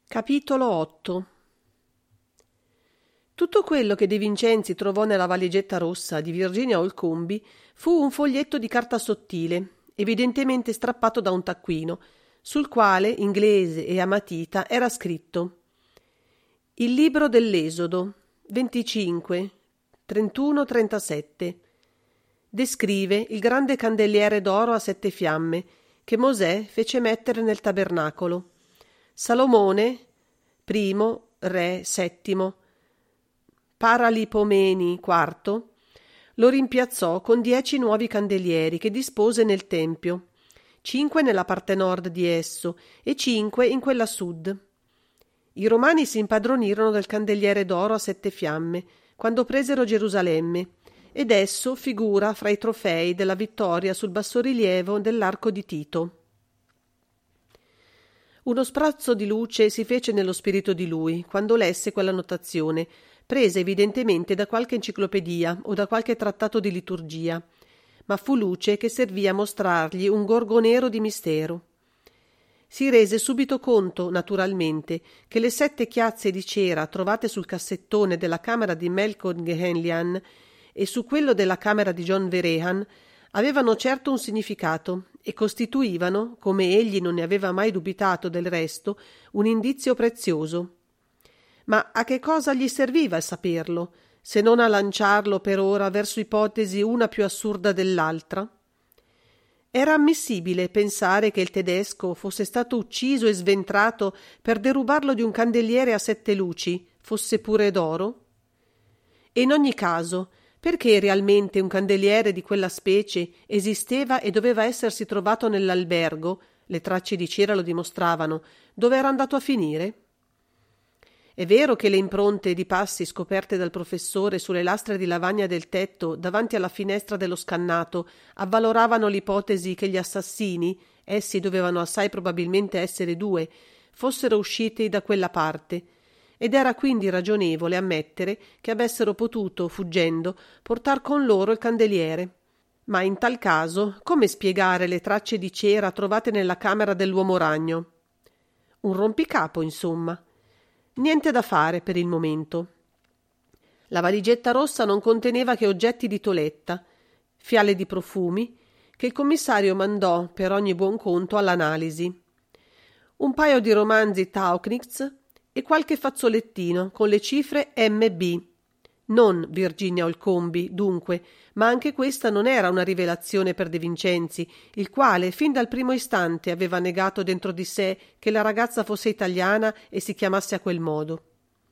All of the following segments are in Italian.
Capitolo 8. Tutto quello che De Vincenzi trovò nella valigetta rossa di Virginia Olcombi fu un foglietto di carta sottile, evidentemente strappato da un taccuino, sul quale, inglese e a matita, era scritto: Il libro dell'Esodo, 25, 31-37. Descrive il grande candeliere d'oro a 7 fiamme che Mosè fece mettere nel tabernacolo. Salomone, primo, re, settimo, Paralipomeni, quarto, lo rimpiazzò con 10 nuovi candelieri che dispose nel tempio, 5 nella parte nord di esso e 5 in quella sud. I romani si impadronirono del candeliere d'oro a 7 fiamme quando presero Gerusalemme, ed esso figura fra i trofei della vittoria sul bassorilievo dell'arco di Tito. Uno sprazzo di luce si fece nello spirito di lui quando lesse quella notazione, presa evidentemente da qualche enciclopedia o da qualche trattato di liturgia, ma fu luce che servì a mostrargli un gorgo nero di mistero. Si rese subito conto, naturalmente, che le 7 chiazze di cera trovate sul cassettone della camera di Melkon Gehenlyan e su quello della camera di John Verahan avevano certo un significato e costituivano, come egli non ne aveva mai dubitato del resto, un indizio prezioso. Ma a che cosa gli serviva il saperlo, se non a lanciarlo per ora verso ipotesi una più assurda dell'altra? Era ammissibile pensare che il tedesco fosse stato ucciso e sventrato per derubarlo di un candeliere a 7 luci, fosse pure d'oro? E in ogni caso, perché realmente un candeliere di quella specie esisteva e doveva essersi trovato nell'albergo, le tracce di cera lo dimostravano, dove era andato a finire? È vero che le impronte di passi scoperte dal professore sulle lastre di lavagna del tetto davanti alla finestra dello scannato avvaloravano l'ipotesi che gli assassini, essi dovevano assai probabilmente essere 2, fossero usciti da quella parte, ed era quindi ragionevole ammettere che avessero potuto, fuggendo, portar con loro il candeliere. Ma in tal caso, come spiegare le tracce di cera trovate nella camera dell'uomo ragno? Un rompicapo, insomma. Niente da fare per il momento. La valigetta rossa non conteneva che oggetti di toletta, fiale di profumi, che il commissario mandò per ogni buon conto all'analisi. Un paio di romanzi Tauchnitz e qualche fazzolettino con le cifre MB. Non Virginia Olcombi, dunque, ma anche questa non era una rivelazione per De Vincenzi, il quale fin dal primo istante aveva negato dentro di sé che la ragazza fosse italiana e si chiamasse a quel modo.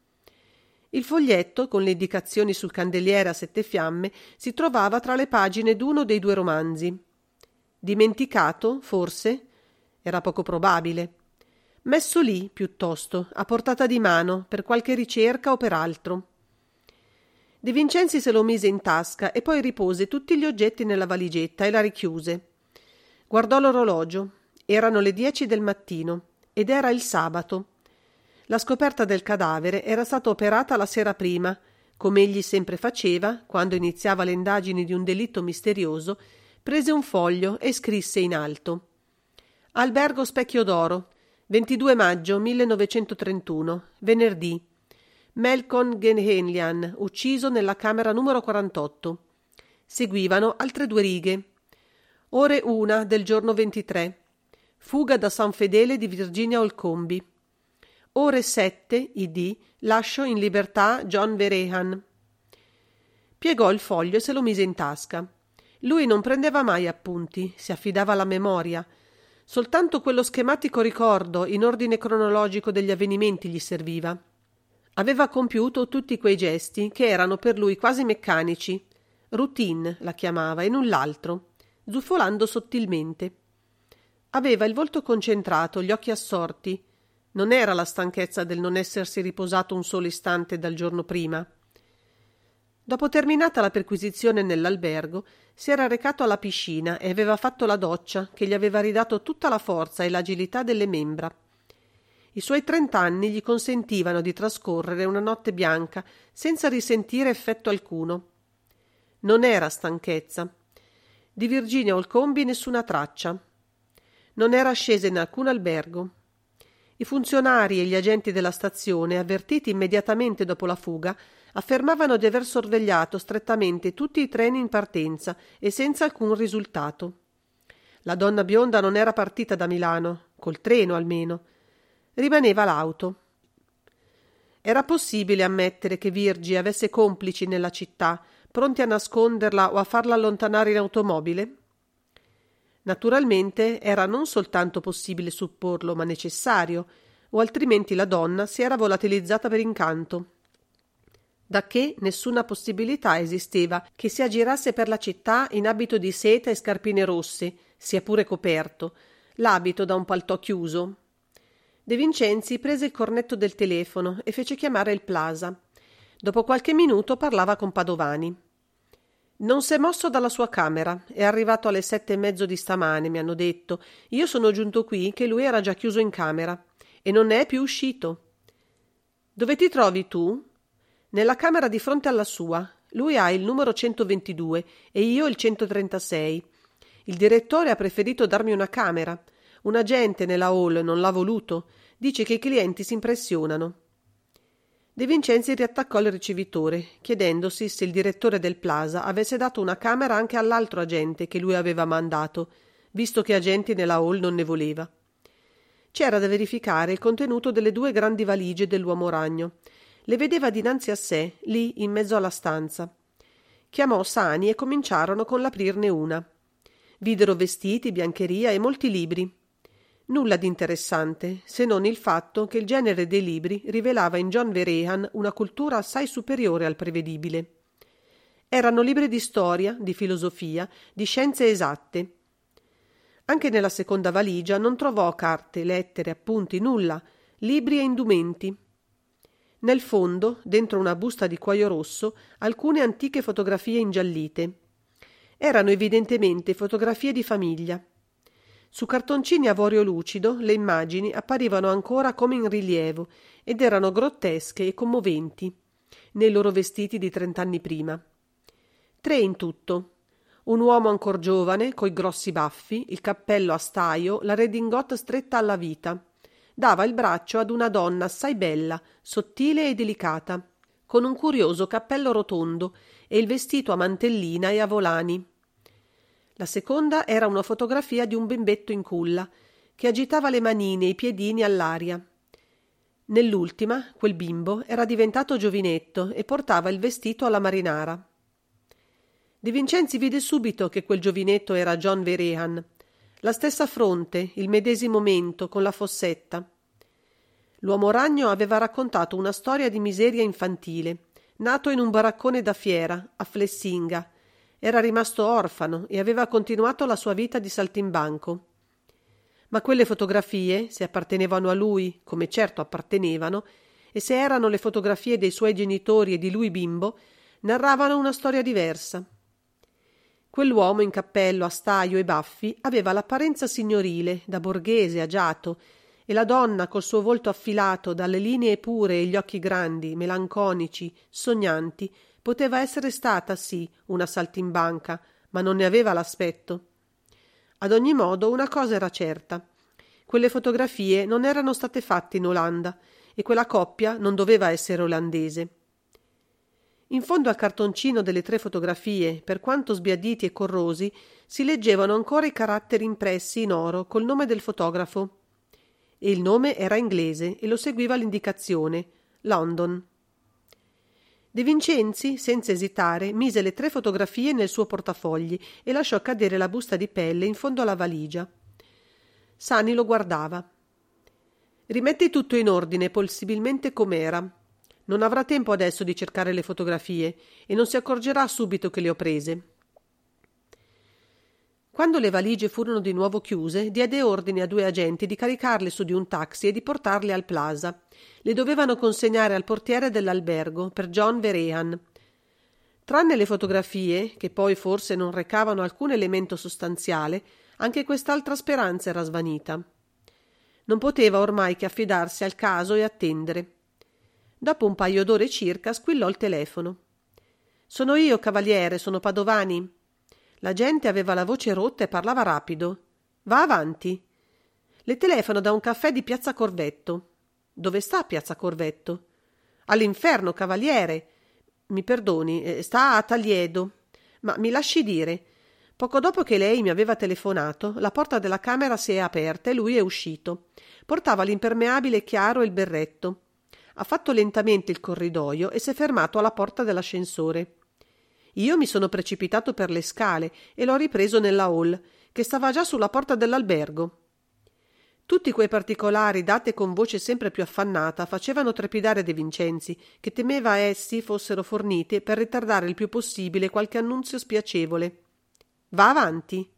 Il foglietto, con le indicazioni sul candeliere a 7 fiamme, si trovava tra le pagine d'uno dei 2 romanzi. Dimenticato, forse? Era poco probabile. Messo lì, piuttosto, a portata di mano, per qualche ricerca o per altro. De Vincenzi se lo mise in tasca e poi ripose tutti gli oggetti nella valigetta e la richiuse. Guardò l'orologio. Erano le 10 del mattino ed era il sabato. La scoperta del cadavere era stata operata la sera prima, come egli sempre faceva quando iniziava le indagini di un delitto misterioso. Prese un foglio e scrisse in alto: Albergo Specchio d'Oro, 22 maggio 1931, venerdì. Melkon Gehenlyan, ucciso nella camera numero 48. Seguivano altre 2 righe. Ore 1 del giorno 23. Fuga da San Fedele di Virginia Olcombi. Ore 7 ID. Lascio in libertà John Verahan. Piegò il foglio e se lo mise in tasca. Lui non prendeva mai appunti, si affidava alla memoria. Soltanto quello schematico ricordo in ordine cronologico degli avvenimenti gli serviva. Aveva compiuto tutti quei gesti che erano per lui quasi meccanici. Routine la chiamava e null'altro, zuffolando sottilmente. Aveva il volto concentrato, gli occhi assorti. Non era la stanchezza del non essersi riposato un solo istante dal giorno prima. Dopo terminata la perquisizione nell'albergo, si era recato alla piscina e aveva fatto la doccia che gli aveva ridato tutta la forza e l'agilità delle membra. I suoi 30 anni gli consentivano di trascorrere una notte bianca senza risentire effetto alcuno. Non era stanchezza. Di Virginia Olcombi nessuna traccia. Non era scesa in alcun albergo. I funzionari e gli agenti della stazione, avvertiti immediatamente dopo la fuga, affermavano di aver sorvegliato strettamente tutti i treni in partenza e senza alcun risultato. La donna bionda non era partita da Milano, col treno almeno. Rimaneva l'auto. Era possibile ammettere che Virgie avesse complici nella città, pronti a nasconderla o a farla allontanare in automobile? Naturalmente era non soltanto possibile supporlo, ma necessario, o altrimenti la donna si era volatilizzata per incanto. Dacché nessuna possibilità esisteva che si aggirasse per la città in abito di seta e scarpine rosse, sia pure coperto, l'abito da un paltò chiuso. De Vincenzi prese il cornetto del telefono e fece chiamare il Plaza. Dopo qualche minuto parlava con Padovani. Non s'è mosso dalla sua camera, è arrivato alle 7:30 di stamane, mi hanno detto. Io sono giunto qui che lui era già chiuso in camera e non ne è più uscito. Dove ti trovi tu? Nella camera di fronte alla sua. Lui ha il numero 122 e io il 136. Il direttore ha preferito darmi una camera. Un agente nella hall non l'ha voluto. Dice che i clienti si impressionano. De Vincenzi riattaccò il ricevitore, chiedendosi se il direttore del Plaza avesse dato una camera anche all'altro agente che lui aveva mandato, visto che agenti nella hall non ne voleva. C'era da verificare il contenuto delle 2 grandi valigie dell'uomo ragno. Le vedeva dinanzi a sé, lì in mezzo alla stanza. Chiamò Sani e cominciarono con l'aprirne una. Videro vestiti, biancheria e molti libri. Nulla di interessante, se non il fatto che il genere dei libri rivelava in John Vehrehan una cultura assai superiore al prevedibile. Erano libri di storia, di filosofia, di scienze esatte. Anche nella seconda valigia non trovò carte, lettere, appunti, nulla, libri e indumenti. Nel fondo, dentro una busta di cuoio rosso, alcune antiche fotografie ingiallite. Erano evidentemente fotografie di famiglia. Su cartoncini avorio lucido le immagini apparivano ancora come in rilievo ed erano grottesche e commoventi, nei loro vestiti di 30 anni prima. 3 in tutto. Un uomo ancor giovane, coi grossi baffi, il cappello a staio, la redingote stretta alla vita. Dava il braccio ad una donna assai bella, sottile e delicata, con un curioso cappello rotondo e il vestito a mantellina e a volani. La seconda era una fotografia di un bimbetto in culla, che agitava le manine e i piedini all'aria. Nell'ultima, quel bimbo era diventato giovinetto e portava il vestito alla marinara. De Vincenzi vide subito che quel giovinetto era John Vehrehan. La stessa fronte, il medesimo mento, con la fossetta. L'uomo ragno aveva raccontato una storia di miseria infantile, nato in un baraccone da fiera, a Flessinga. Era rimasto orfano e aveva continuato la sua vita di saltimbanco. Ma quelle fotografie, se appartenevano a lui, come certo appartenevano, e se erano le fotografie dei suoi genitori e di lui bimbo, narravano una storia diversa. Quell'uomo in cappello, a staio e baffi aveva l'apparenza signorile, da borghese agiato, e la donna col suo volto affilato dalle linee pure e gli occhi grandi, melanconici, sognanti, poteva essere stata, sì, una saltimbanca, ma non ne aveva l'aspetto. Ad ogni modo, una cosa era certa. Quelle fotografie non erano state fatte in Olanda e quella coppia non doveva essere olandese. In fondo al cartoncino delle 3 fotografie, per quanto sbiaditi e corrosi, si leggevano ancora i caratteri impressi in oro col nome del fotografo. E il nome era inglese e lo seguiva l'indicazione: London. De Vincenzi, senza esitare, mise le 3 fotografie nel suo portafogli e lasciò cadere la busta di pelle in fondo alla valigia. Sani lo guardava. Rimetti tutto in ordine, possibilmente com'era. Non avrà tempo adesso di cercare le fotografie e non si accorgerà subito che le ho prese. Quando le valigie furono di nuovo chiuse, diede ordine a 2 agenti di caricarle su di un taxi e di portarle al Plaza. Le dovevano consegnare al portiere dell'albergo per John Vehrehan. Tranne le fotografie, che poi forse non recavano alcun elemento sostanziale, anche quest'altra speranza era svanita. Non poteva ormai che affidarsi al caso e attendere. Dopo un paio d'ore circa squillò il telefono. «Sono io, cavaliere, sono Padovani». La gente aveva la voce rotta e parlava rapido. «Va avanti». Le telefono da un caffè di Piazza Corvetto. Dove sta Piazza Corvetto? All'inferno, cavaliere. Mi perdoni, sta a Taliedo. Ma mi lasci dire. Poco dopo che lei mi aveva telefonato, la porta della camera si è aperta e lui è uscito. Portava l'impermeabile chiaro e il berretto. Ha fatto lentamente il corridoio e si è fermato alla porta dell'ascensore. Io mi sono precipitato per le scale e l'ho ripreso nella hall, che stava già sulla porta dell'albergo. Tutti quei particolari, dati con voce sempre più affannata, facevano trepidare De Vincenzi, che temeva essi fossero forniti per ritardare il più possibile qualche annunzio spiacevole. Va avanti.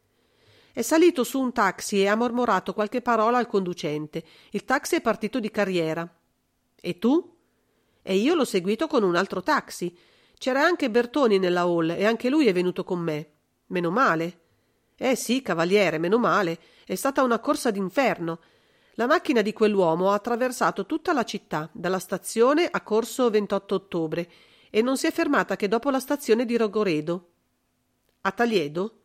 È salito su un taxi e ha mormorato qualche parola al conducente. Il taxi è partito di carriera. E tu? E io l'ho seguito con un altro taxi. C'era anche Bertoni nella hall e anche lui è venuto con me. Meno male. Sì, cavaliere, meno male. È stata una corsa d'inferno. La macchina di quell'uomo ha attraversato tutta la città, dalla stazione a Corso 28 ottobre, e non si è fermata che dopo la stazione di Rogoredo. A Taliedo?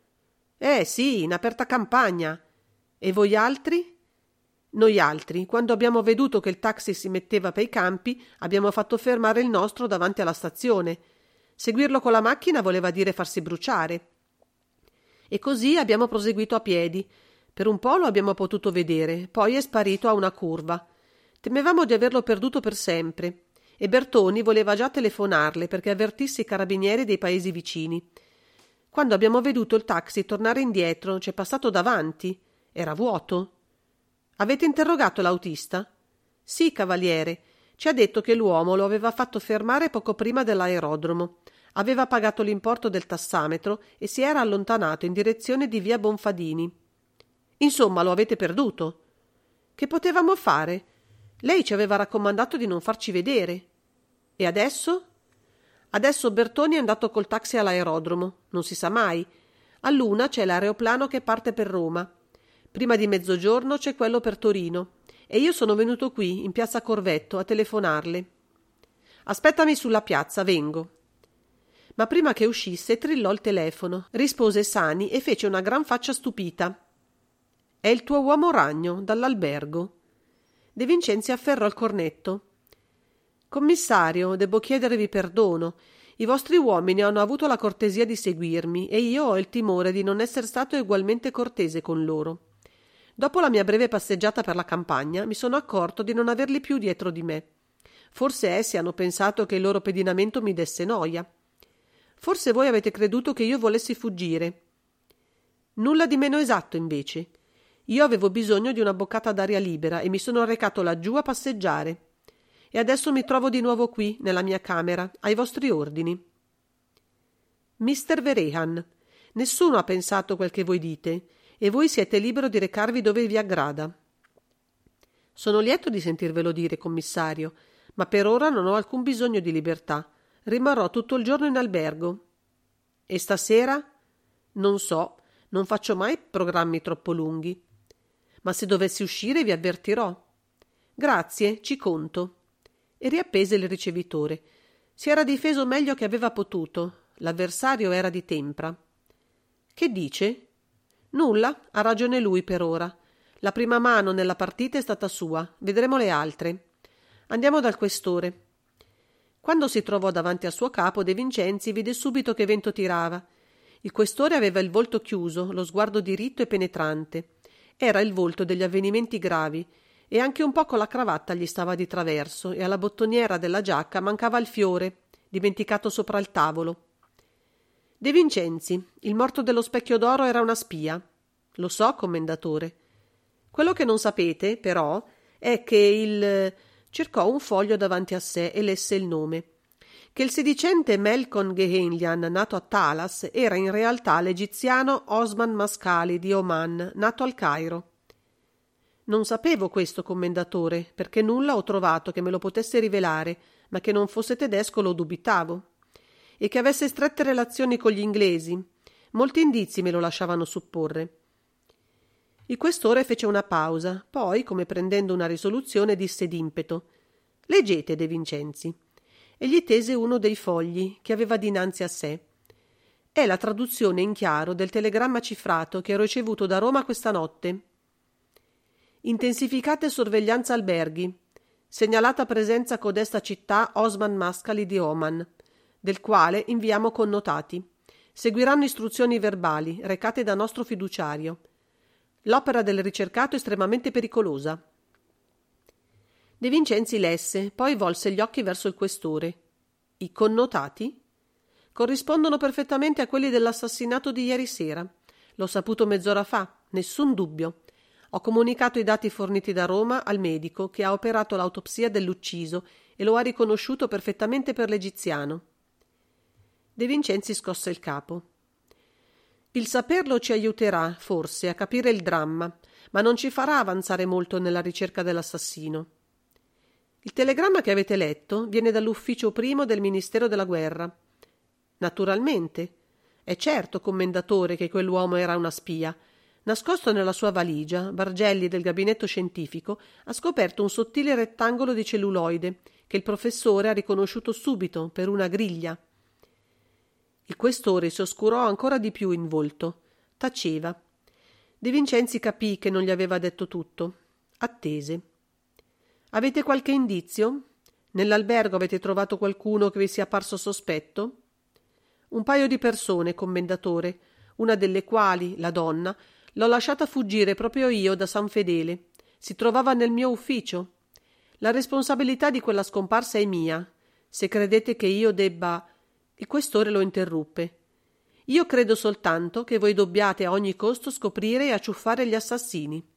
Sì, in aperta campagna. E voi altri? Noi altri, quando abbiamo veduto che il taxi si metteva per i campi, abbiamo fatto fermare il nostro davanti alla stazione. Seguirlo con la macchina voleva dire farsi bruciare. E così abbiamo proseguito a piedi. Per un po' lo abbiamo potuto vedere, poi è sparito a una curva. Temevamo di averlo perduto per sempre. E Bertoni voleva già telefonarle perché avvertisse i carabinieri dei paesi vicini. Quando abbiamo veduto il taxi tornare indietro, c'è passato davanti. Era vuoto. Avete interrogato l'autista? Sì, cavaliere. Ci ha detto che l'uomo lo aveva fatto fermare poco prima dell'aerodromo. Aveva pagato l'importo del tassametro e si era allontanato in direzione di via Bonfadini. Insomma, lo avete perduto. Che potevamo fare? Lei ci aveva raccomandato di non farci vedere. E adesso? Adesso Bertoni è andato col taxi all'aerodromo. Non si sa mai. All'1 c'è l'aeroplano che parte per Roma. Prima di mezzogiorno c'è quello per Torino. E io sono venuto qui, in piazza Corvetto, a telefonarle. Aspettami sulla piazza, vengo. Ma prima che uscisse trillò il telefono, rispose Sani e fece una gran faccia stupita. È il tuo uomo ragno, dall'albergo. De Vincenzi afferrò il cornetto. Commissario, debbo chiedervi perdono. I vostri uomini hanno avuto la cortesia di seguirmi e io ho il timore di non essere stato ugualmente cortese con loro. Dopo la mia breve passeggiata per la campagna mi sono accorto di non averli più dietro di me. Forse essi hanno pensato che il loro pedinamento mi desse noia. Forse voi avete creduto che io volessi fuggire. Nulla di meno esatto, invece. Io avevo bisogno di una boccata d'aria libera e mi sono recato laggiù a passeggiare. E adesso mi trovo di nuovo qui, nella mia camera, ai vostri ordini. Mister Vehrehan, nessuno ha pensato quel che voi dite, e voi siete libero di recarvi dove vi aggrada. Sono lieto di sentirvelo dire, commissario, ma per ora non ho alcun bisogno di libertà. Rimarrò tutto il giorno in albergo. E stasera? Non so, non faccio mai programmi troppo lunghi. Ma se dovessi uscire vi avvertirò. Grazie, ci conto. E riappese il ricevitore. Si era difeso meglio che aveva potuto. L'avversario era di tempra. Che dice? Nulla, ha ragione lui per ora. La prima mano nella partita è stata sua. Vedremo le altre. Andiamo dal questore. Quando si trovò davanti al suo capo, De Vincenzi vide subito che vento tirava. Il questore aveva il volto chiuso, lo sguardo diritto e penetrante. Era il volto degli avvenimenti gravi, e anche un poco la cravatta gli stava di traverso, e alla bottoniera della giacca mancava il fiore, dimenticato sopra il tavolo. De Vincenzi, il morto dello Specchio d'Oro era una spia. Lo so, commendatore. Quello che non sapete, però, è che il... Cercò un foglio davanti a sé e lesse il nome. Che il sedicente Melkon Gehenlyan, nato a Talas, era in realtà l'egiziano Osman Mascali di Oman, nato al Cairo. Non sapevo questo, commendatore, perché nulla ho trovato che me lo potesse rivelare, ma che non fosse tedesco lo dubitavo. E che avesse strette relazioni con gli inglesi. Molti indizi me lo lasciavano supporre. Il questore fece una pausa, poi, come prendendo una risoluzione, disse d'impeto: «Leggete, De Vincenzi». E gli tese uno dei fogli che aveva dinanzi a sé. È la traduzione in chiaro del telegramma cifrato che ho ricevuto da Roma questa notte. Intensificate sorveglianza alberghi. Segnalata presenza a codesta città Osman Mascali di Oman, del quale inviamo connotati. Seguiranno istruzioni verbali, recate da nostro fiduciario. L'opera del ricercato è estremamente pericolosa. De Vincenzi lesse, poi volse gli occhi verso il questore. I connotati? Corrispondono perfettamente a quelli dell'assassinato di ieri sera. L'ho saputo mezz'ora fa, nessun dubbio. Ho comunicato i dati forniti da Roma al medico che ha operato l'autopsia dell'ucciso e lo ha riconosciuto perfettamente per l'egiziano. De Vincenzi scosse il capo. Il saperlo ci aiuterà, forse, a capire il dramma, ma non ci farà avanzare molto nella ricerca dell'assassino. Il telegramma che avete letto viene dall'ufficio primo del Ministero della Guerra. Naturalmente. È certo, commendatore, che quell'uomo era una spia. Nascosto nella sua valigia, Bargelli del gabinetto scientifico ha scoperto un sottile rettangolo di celluloide che il professore ha riconosciuto subito per una griglia. Il questore si oscurò ancora di più in volto. Taceva. De Vincenzi capì che non gli aveva detto tutto. Attese. Avete qualche indizio? Nell'albergo avete trovato qualcuno che vi sia parso sospetto? Un paio di persone, commendatore, una delle quali, la donna, l'ho lasciata fuggire proprio io da San Fedele. Si trovava nel mio ufficio. La responsabilità di quella scomparsa è mia. Se credete che io debba... Il questore lo interruppe. Io credo soltanto che voi dobbiate a ogni costo scoprire e acciuffare gli assassini.